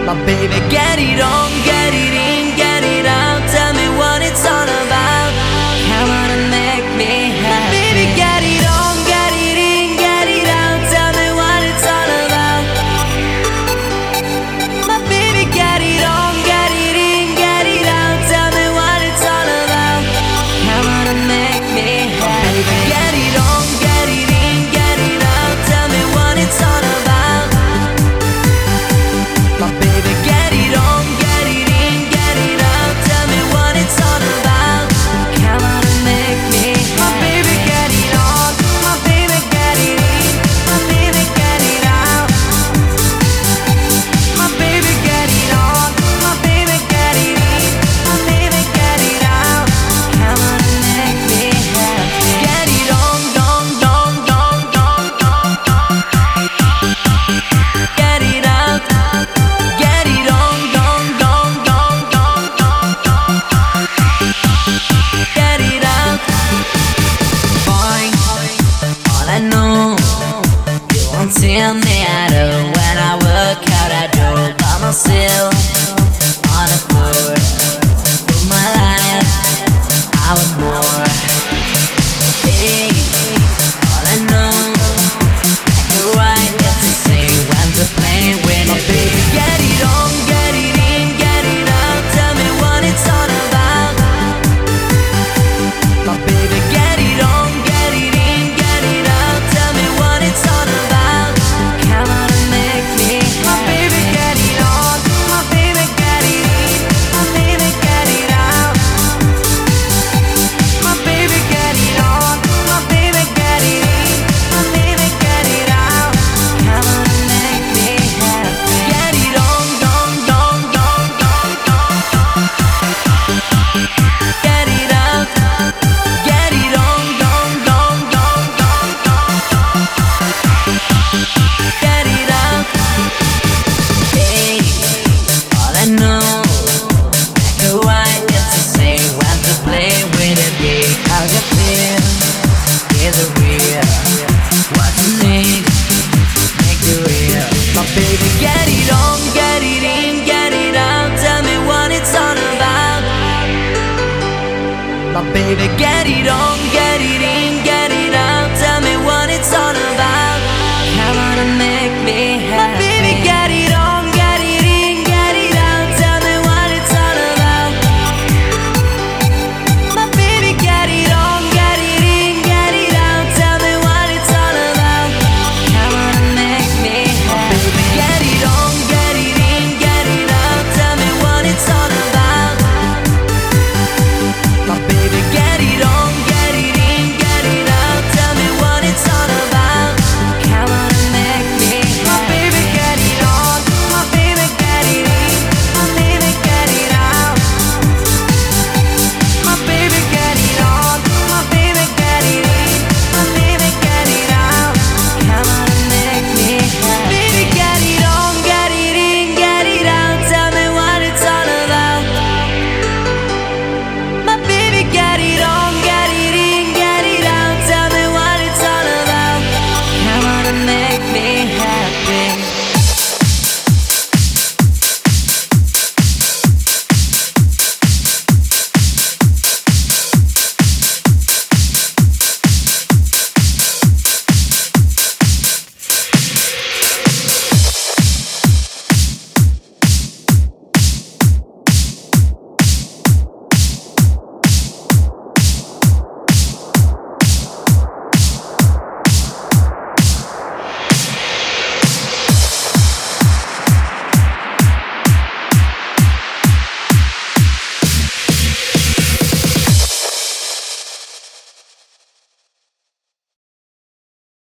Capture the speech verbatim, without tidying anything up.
My baby, get it on, get it in, get it out. Tell me what it's all about. Come on and make me happy. Baby, get it on, get it in, get it out. Tell me what it's all about. My baby, get it on, get it in, get it out. Tell me what it's all about. Come on and make me happy. Baby, get it on, get it in, get it out. Tell me what it's all about. My baby, get it on, get it in, get it out. Tell me what it's all about. Come on and make me happy. My baby, get it on, my baby, get it in, my baby, get it out. My baby, get it on, my baby, get it in, my baby, get it out. Come on and make me happy. Get it on, don, don, don, don, don, don. Get it out. Get it on, don, don, don, don, don, don. Get it out. Boy, all I know, you won't tell me I do. When I work out, I do by myself on the floor. For my life, I want more. Hey, all I know, I can write, get to sing, when to play with it. Baby, get it on, get it in, get it out. Tell me what it's all about. My baby, get it on, get it in, get it out. Tell me what it's all about. Come on and make me happy. My baby, get it on, my baby, get it in, my baby, get it out. My baby, get it on, my baby, get it in, my baby, get it out. Come on and make me happy. Get it on, don, don, don, don, don, don. Get it out. Get it on, don, don, don, don, don, don. Get it out. Hey, all I know, I can write, get to sing, when to play with it. Big, how you feel? Is it real? What you need? Make it real. My baby, get it on, get it in, get it out. Tell me what it's all about. My baby, get it on.